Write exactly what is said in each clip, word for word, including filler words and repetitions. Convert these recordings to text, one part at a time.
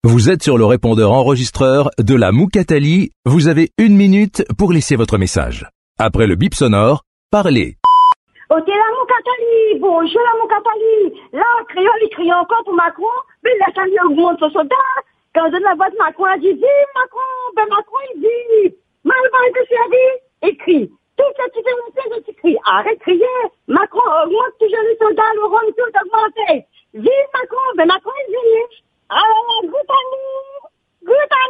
Vous êtes sur le répondeur enregistreur de la Moukatali. Vous avez une minute pour laisser votre message. Après le bip sonore, parlez. Ok, la Moukatali, bonjour la Moukatali. Là, Créole, il crie encore pour Macron, mais la famille augmente son soldat. Quand je la voix de Macron, elle dit, vive Macron, ben Macron, il dit, malgré que c'est dit, il crie. Tout ce qui fait monter, je crie. Arrête de crier. Macron augmente toujours les soldats, le rhum, tout augmenté. Vive Macron, ben Macron, il dit. Alors, good à nous, good à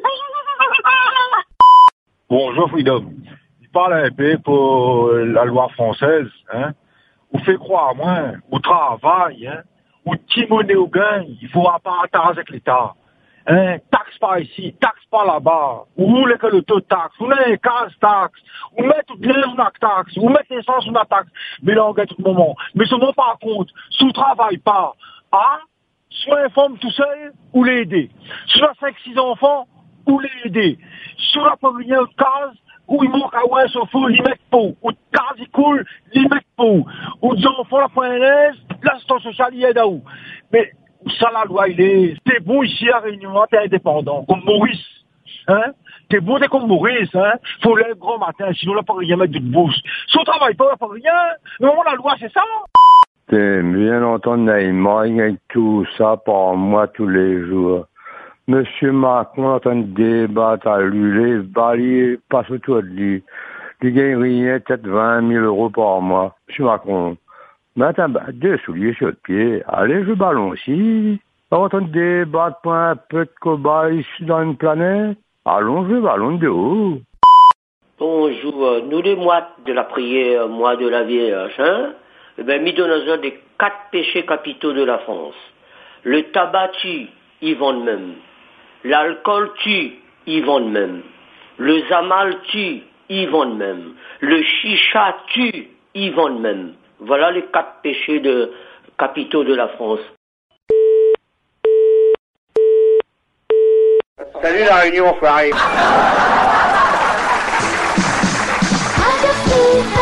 nous. Bonjour Freedom. Il parle un peu pour la loi française, hein. Vous fait croire à moi, au travail, hein. Au timoner au gain, il faut appartenir avec l'État. Hein, taxe par ici, taxe par là-bas. Ou voulez que le taux de taxe, ou les quinze taxes, ou mettre bien une taxe, ou mettre l'essence une taxe. Mais là, on gagne tout le moment. Mais ce moment, par contre, si vous travaillez pas, ah, soit un femme tout seul, ou l'aider. Soit cinq, six enfants, ou l'aider. Soit pour venir de case, ou il manque à ouais, sauf où, il met pour. Ou de case, il coule, il met pour. Ou des enfants, la point l'aise, l'assistance sociale, il aide à où. Mais, ça, la loi, il est, t'es bon ici à Réunion, t'es indépendant, comme Maurice, hein. T'es bon, t'es comme Maurice, hein. Faut lever grand matin, sinon, là, pas rien mettre de bouche. Si on travaille pas, pas rien. Non, la loi, c'est ça. T'aimes bien entendre Neymar et tout ça par moi tous les jours. Monsieur Macron est en train de débattre à lui, les baliers passent autour de lui. Il gagne rien, peut-être vingt mille euros par mois. Monsieur Macron. Mais attends, bah, deux souliers sur le pied. Allez, je ballon aussi. On va en train de débattre pour un peu de cobaye ici dans une planète. Allons, je ballon de haut. Bonjour, nous les mois de la prière, mois de la Vierge, hein? Eh ben, mis dans un des quatre péchés capitaux de la France. Le tabac tue, ils vendent même. L'alcool tue, ils vendent même. Le zamal tue, ils vendent même. Le chicha tue, ils vendent même. Voilà les quatre péchés de capitaux de la France. Salut la Réunion, enfoiré.